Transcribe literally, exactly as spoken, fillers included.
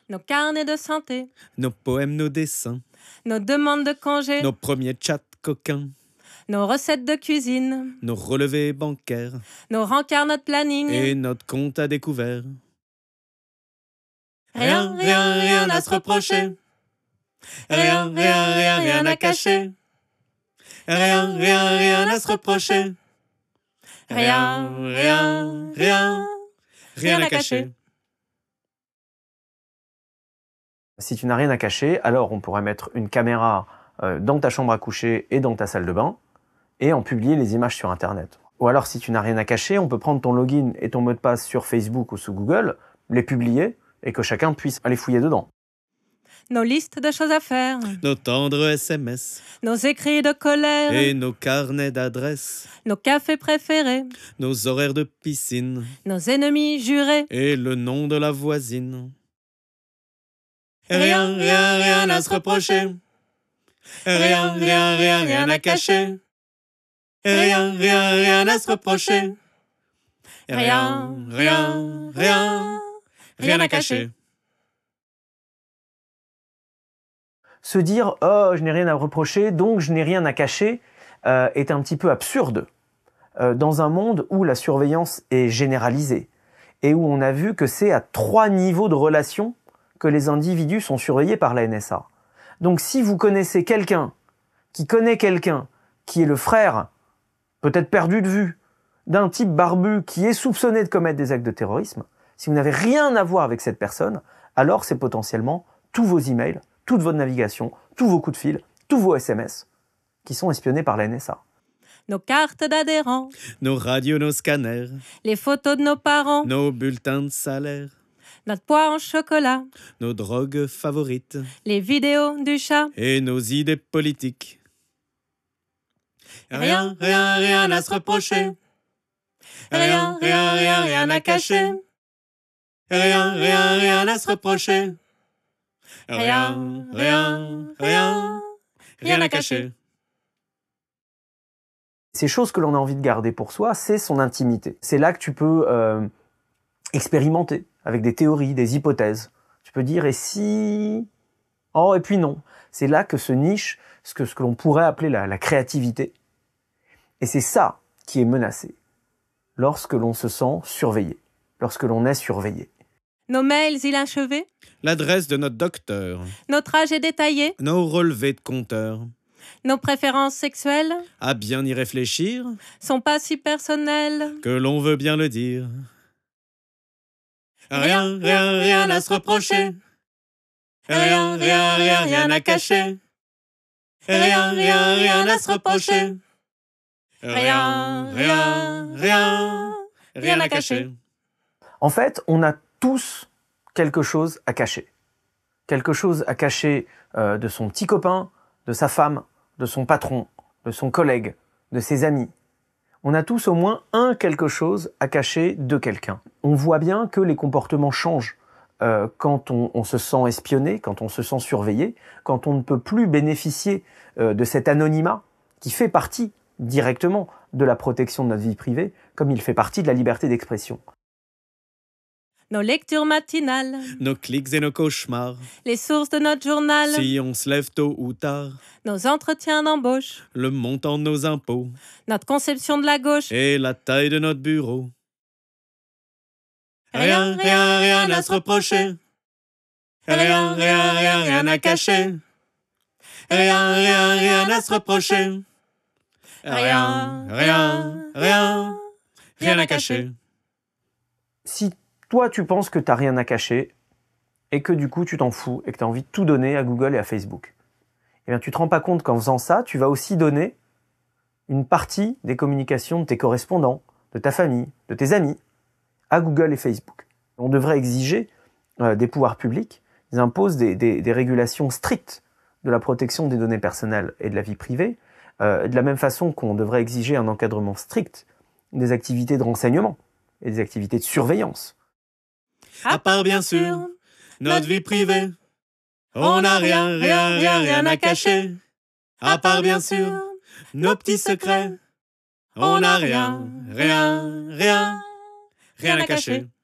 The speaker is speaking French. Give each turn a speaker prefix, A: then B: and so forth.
A: nos carnets de santé,
B: nos poèmes, nos dessins,
A: nos demandes de congés,
B: nos premiers chats coquins,
A: nos recettes de cuisine,
B: nos relevés bancaires,
A: nos rencarts, notre planning.
B: Et notre compte à découvert.
A: Rien, rien, rien à se reprocher.
B: Rien, rien, rien, rien à cacher. Rien, rien, rien à se reprocher.
A: Rien, rien, rien,
B: rien à cacher.
C: Si tu n'as rien à cacher, alors on pourrait mettre une caméra euh, dans ta chambre à coucher et dans ta salle de bain et en publier les images sur Internet. Ou alors si tu n'as rien à cacher, on peut prendre ton login et ton mot de passe sur Facebook ou sous Google, les publier et que chacun puisse aller fouiller dedans.
A: Nos listes de choses à faire,
B: nos tendres S M S,
A: nos écrits de colère,
B: et nos carnets d'adresses,
A: nos cafés préférés,
B: nos horaires de piscine,
A: nos ennemis jurés,
B: et le nom de la voisine.
A: Rien, rien, rien à se reprocher.
B: Rien, rien, rien, rien à cacher. Rien, rien, rien à se reprocher.
A: Rien, rien, rien,
B: rien à cacher.
C: Se dire « Oh, je n'ai rien à reprocher, donc je n'ai rien à cacher euh, » est un petit peu absurde euh, dans un monde où la surveillance est généralisée et où on a vu que c'est à trois niveaux de relation que les individus sont surveillés par la N S A. Donc si vous connaissez quelqu'un qui connaît quelqu'un qui est le frère, peut-être perdu de vue, d'un type barbu qui est soupçonné de commettre des actes de terrorisme, si vous n'avez rien à voir avec cette personne, alors c'est potentiellement tous vos emails, toute votre navigation, tous vos coups de fil, tous vos S M S qui sont espionnés par la N S A.
A: Nos cartes d'adhérents,
B: nos radios, nos scanners,
A: les photos de nos parents,
B: nos bulletins de salaire,
A: notre poids en chocolat,
B: nos drogues favorites,
A: les vidéos du chat
B: et nos idées politiques. Rien, rien, rien à se reprocher. Rien, rien, rien, rien à cacher. Rien, rien, rien à se reprocher. Rien, rien, rien, rien à cacher.
C: Ces choses que l'on a envie de garder pour soi, c'est son intimité. C'est là que tu peux euh, expérimenter avec des théories, des hypothèses. Tu peux dire « et si… » Oh, et puis non. C'est là que se niche ce que, ce que l'on pourrait appeler la, la créativité. Et c'est ça qui est menacé lorsque l'on se sent surveillé, lorsque l'on est surveillé.
A: Nos mails inachevés,
B: l'adresse de notre docteur,
A: notre âge est détaillé,
B: nos relevés de compteur,
A: nos préférences sexuelles,
B: à bien y réfléchir,
A: sont pas si personnelles
B: que l'on veut bien le dire. Rien, rien, rien à se reprocher. Rien, rien, rien, rien à cacher. Rien, rien, rien à se reprocher. Rien, rien, rien, rien à cacher.
C: En fait, on a tous quelque chose à cacher. Quelque chose à cacher euh, de son petit copain, de sa femme, de son patron, de son collègue, de ses amis. On a tous au moins un quelque chose à cacher de quelqu'un. On voit bien que les comportements changent euh, quand on, on se sent espionné, quand on se sent surveillé, quand on ne peut plus bénéficier euh, de cet anonymat qui fait partie directement de la protection de notre vie privée, comme il fait partie de la liberté d'expression.
A: Nos lectures matinales,
B: nos clics et nos cauchemars,
A: les sources de notre journal,
B: si on se lève tôt ou tard,
A: nos entretiens d'embauche,
B: le montant de nos impôts,
A: notre conception de la gauche
B: et la taille de notre bureau. Rien, rien, rien à se reprocher. Rien, rien, rien, rien à cacher. Rien, rien, rien à se reprocher. Rien, rien, rien, rien à cacher.
C: Si toi, tu penses que tu n'as rien à cacher et que du coup, tu t'en fous et que tu as envie de tout donner à Google et à Facebook, eh bien, tu ne te rends pas compte qu'en faisant ça, tu vas aussi donner une partie des communications de tes correspondants, de ta famille, de tes amis, à Google et Facebook. On devrait exiger euh, des pouvoirs publics, ils imposent des, des, des régulations strictes de la protection des données personnelles et de la vie privée, euh, de la même façon qu'on devrait exiger un encadrement strict des activités de renseignement et des activités de surveillance.
B: À part bien sûr notre vie privée, on n'a rien, rien, rien, rien à cacher. À part bien sûr nos petits secrets, on n'a rien, rien, rien, rien à cacher.